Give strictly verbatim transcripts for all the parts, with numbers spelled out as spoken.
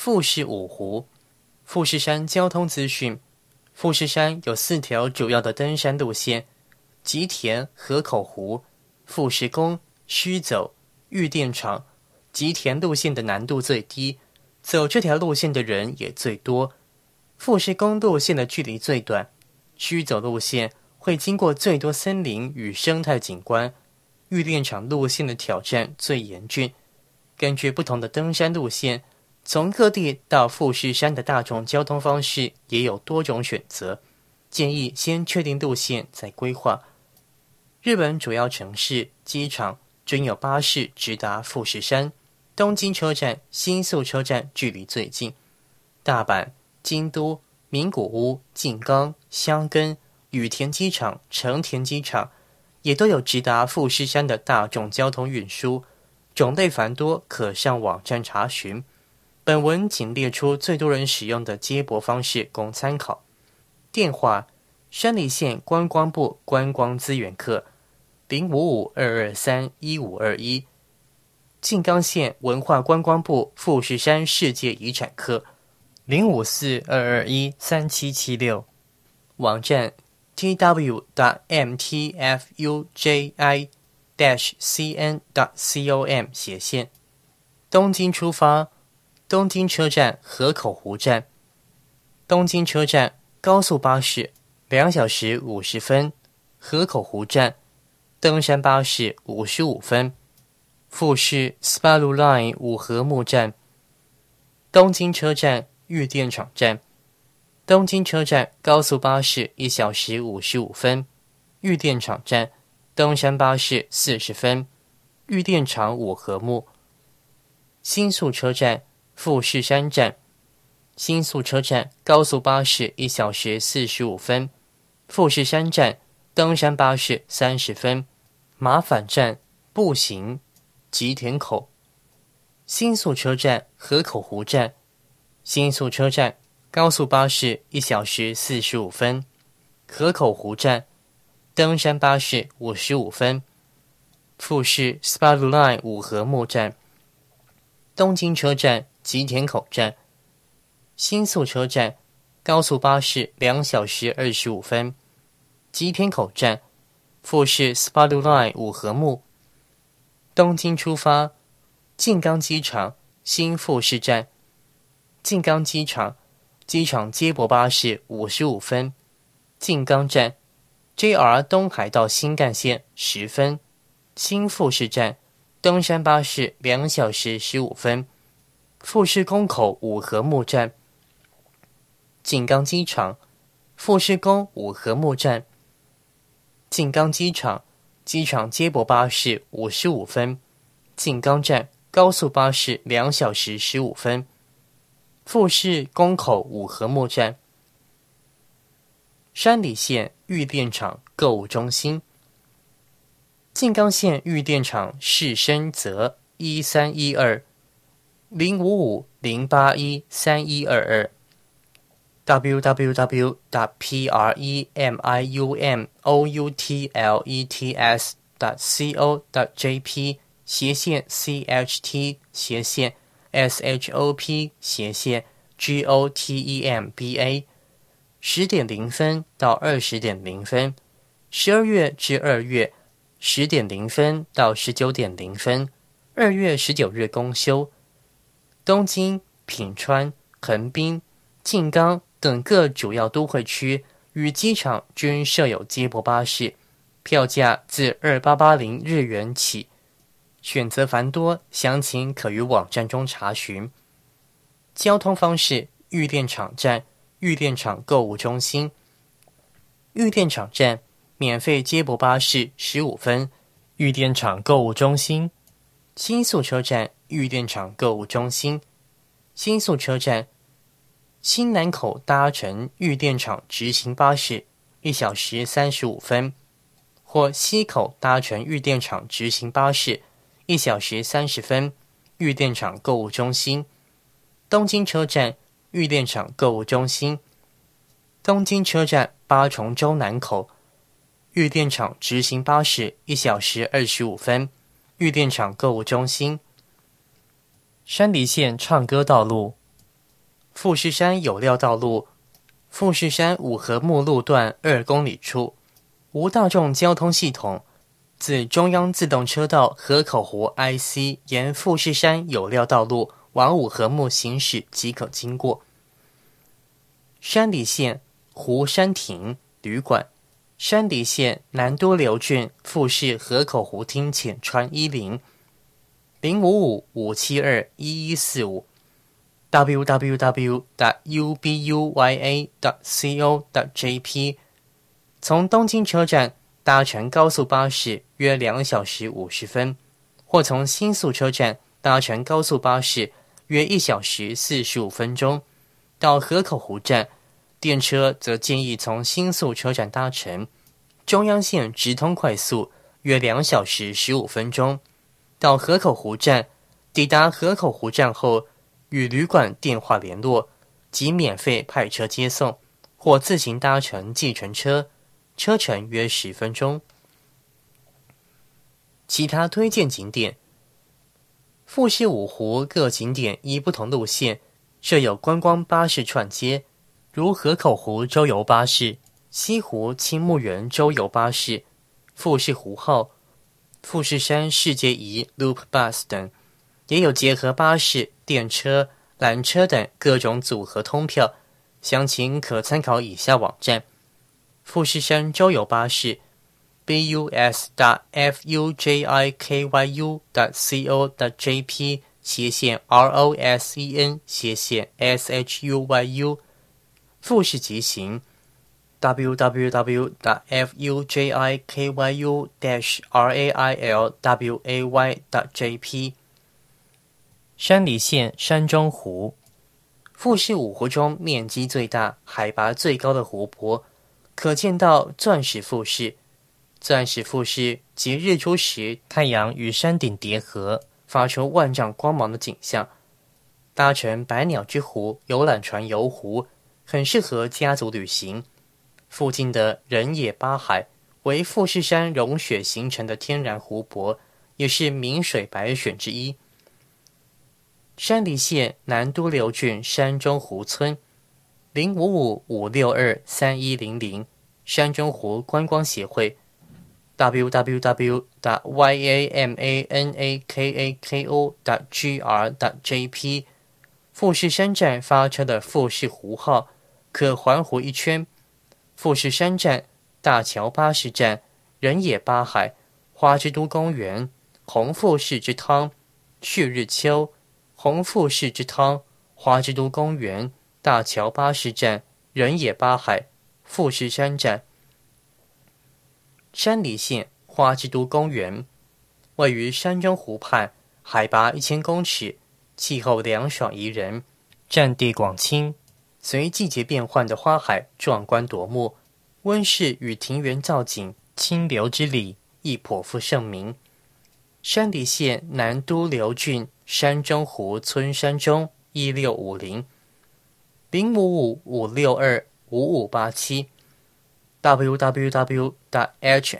富士五湖。富士山交通资讯：富士山有四条主要的登山路线：吉田河口湖、富士宫、须走、玉电场。吉田路线的难度最低，走这条路线的人也最多。富士宫路线的距离最短，须走路线会经过最多森林与生态景观。玉电场路线的挑战最严峻。根据不同的登山路线，从各地到富士山的大众交通方式也有多种选择，建议先确定路线再规划。日本主要城市、机场均有巴士直达富士山，东京车站、新宿车站距离最近。大阪、京都、名古屋、静冈、箱根、羽田机场、成田机场也都有直达富士山的大众交通运输，种类繁多，可上网站查询。本文仅列出最多人使用的接驳方式供参考。电话：山梨县观光部观光资源课零五五二二三一五二一，静冈县文化观光部富士山世界遗产课零五四二二一三七七六。网站 t w dot m t f u j i dash c n dot com 斜线。东京出发，东京车站河口湖站。东京车站高速巴士两小时五十分，河口湖站登山巴士五十五分。富士 S P A R U Line 五合目站。东京车站玉电场站。东京车站高速巴士一小时五十五分，玉电场站登山巴士四十分，玉电场五合目。新宿车站富士山站。新宿车站高速巴士一小时四十五分，富士山站登山巴士三十分。马返站步行吉田口。新宿车站河口湖站。新宿车站高速巴士一小时四十五分，河口湖站登山巴士五十五分。富士 S P A R U Line 五合目站。东京车站吉田口站。新宿车站高速巴士两小时二十五分，吉田口站富士 S P A R U Line 五合目。东京出发，静冈机场新富士站。静冈机场机场接驳巴士五十五分，静冈站 J R 东海道新干线十分，新富士站登山巴士两小时十五分，富士宫口五合目站。静冈机场富士宫五合目站。静冈机场机场接驳巴士五十五分，静冈站高速巴士两小时十五分，富士宫口五合目站。山梨县玉电场购物中心。静冈县玉电场市深泽一三一二零五五零八一三一二二。w w w dot p r e m i u m o u t l e t s dot co dot j p 斜线 c h t 斜线 s h o p 斜线 g o t e m b a。 十点零分到二十点零分，十二月至二月十点零分到十九点零分，二月十九日公休。东京、品川、横滨、静冈等各主要都会区与机场均设有接驳巴士，票价自二八八零日元起，选择繁多，详情可于网站中查询。交通方式：玉电场站、玉电场购物中心。玉电场站免费接驳巴士十五分，玉电场购物中心。新宿车站玉电场购物中心。新宿车站新南口搭乘玉电场直行巴士一小时三十五分，或西口搭乘玉电场直行巴士一小时三十分，玉电场购物中心。东京车站玉电场购物中心。东京车站八重洲南口玉电场直行巴士一小时二十五分，玉电场购物中心。山梨县唱歌道路富士山有料道路富士山五合目路段二公里处，无大众交通系统，自中央自动车道河口湖 I C 沿富士山有料道路往五合目行驶即可经过。山梨县湖山亭旅馆，山梨县南多留郡富士河口湖町浅川一零零五五五七二一一四五 double-u double-u double-u 点 u b u y a 点 co 点 j p。 从东京车站搭乘高速巴士约两小时五十分，或从新宿车站搭乘高速巴士约一小时四十五分钟。到河口湖站，电车则建议从新宿车站搭乘中央线直通快速，约两小时十五分钟。到河口湖站，抵达河口湖站后，与旅馆电话联络，即免费派车接送，或自行搭乘计程车，车程约十分钟。其他推荐景点：富士五湖各景点依不同路线设有观光巴士串接，如河口湖周游巴士、西湖青木园周游巴士、富士湖号、富士山世界仪 Loop Bus 等，也有结合巴士、电车、缆车等各种组合通票，详情可参考以下网站：富士山周游巴士 bus 点 fujikyu 点 co 点 jp 斜线 rosen 斜线 shuyu。 富士急行 double-u double-u double-u 点 fujikyu 点 railway 点 jp。 山梨县山中湖，富士五湖中面积最大、海拔最高的湖泊，可见到钻石富士。钻石富士即日出时太阳与山顶叠合，发出万丈光芒的景象。搭乘百鸟之湖游览船游湖，很适合家族旅行。附近的人野八海为富士山融雪形成的天然湖泊，也是名水百选之一。山梨县南都留郡山中湖村零五五五六二三一零零山中湖观光协会 double-u double-u double-u 点 yamanakako 点 gr 点 jp。 富士山站发车的富士湖号可环湖一圈。富士山站、大桥巴士站、人野八海、花之都公园、红富士之汤、旭日丘、红富士之汤、花之都公园、大桥巴士站、人野八海、富士山站。山梨县花之都公园位于山中湖畔，海拔一千公尺，气候凉爽宜人，占地广清，随季节变换的花海壮观夺目，温室与庭园造景、清流之理亦颇负盛名。山梨县南都留郡山中湖村山中一六五零零五五五六二五五八七 double-u double-u double-u 点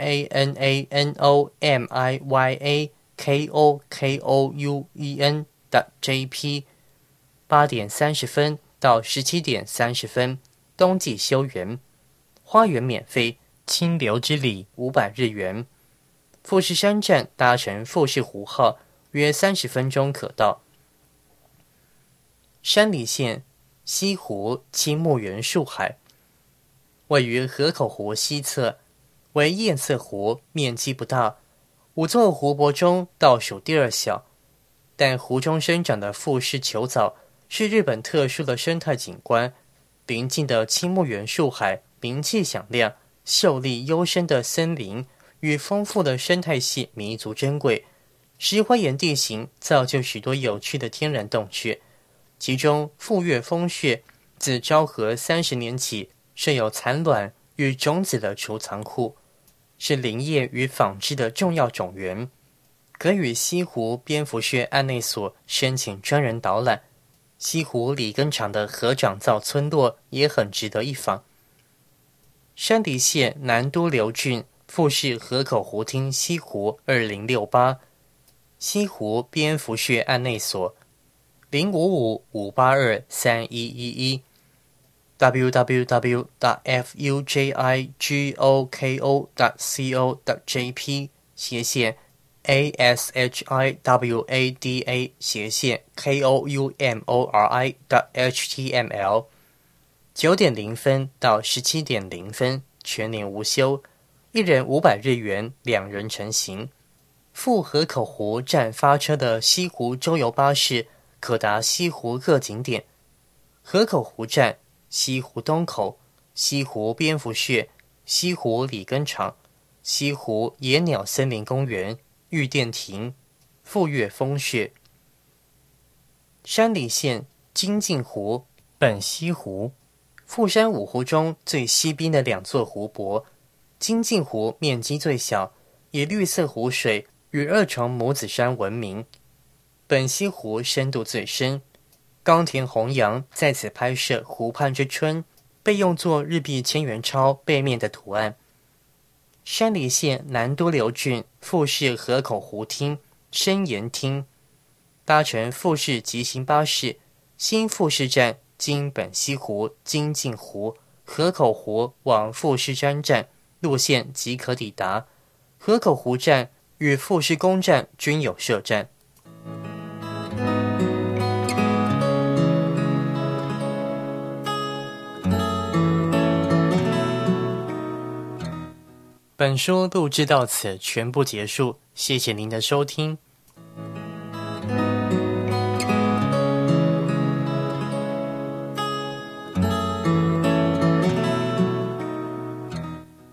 hanomiyakokouen 点 jp。 八点三十分到十七点三十分冬季休园，花园免费，清流之礼五百日元。富士山站搭乘富士湖号约三十分钟可到。山梨县西湖青木园树海位于河口湖西侧，为堰塞湖，面积不大，五座湖泊中倒数第二小，但湖中生长的富士球藻是日本特殊的生态景观。邻近的青木园树海名气响亮，秀丽幽深的森林与丰富的生态系弥足珍贵。石灰岩地形造就许多有趣的天然洞穴，其中富岳风穴自昭和三十年起设有产卵与种子的储藏库，是林业与纺织的重要种源。可与西湖蝙蝠穴案内所申请专人导览。西湖里根场的合掌造村落也很值得一访。山梨县南都留郡富士河口湖町西湖二零六八西湖蝙蝠穴案内所零五五五八二三一一一 double-u double-u double-u 点 fujigoko 点 co 点 jp 斜线 ashibwada 斜线 koumori 点 html 九点零分到十七点零分，全年无休，一人五百日元，两人成行。赴河口湖站发车的西湖周游巴士可达西湖各景点：河口湖站、西湖东口、西湖蝙蝠穴、西湖里根场、西湖野鸟森林公园、玉电亭、富岳峰穴。山梨县金镜湖、本溪湖，富山五湖中最西边的两座湖泊。金镜湖面积最小，以绿色湖水与二重母子山闻名。本溪湖深度最深，冈田弘洋在此拍摄《湖畔之春》，被用作日币千元钞背面的图案。山梨县南都留郡富士河口湖町、深岩町，搭乘富士急行巴士，新富士站经本溪湖、金镜湖、河口湖往富士山站路线即可抵达。河口湖站与富士宫站均有设站。本书录制到此全部结束，谢谢您的收听。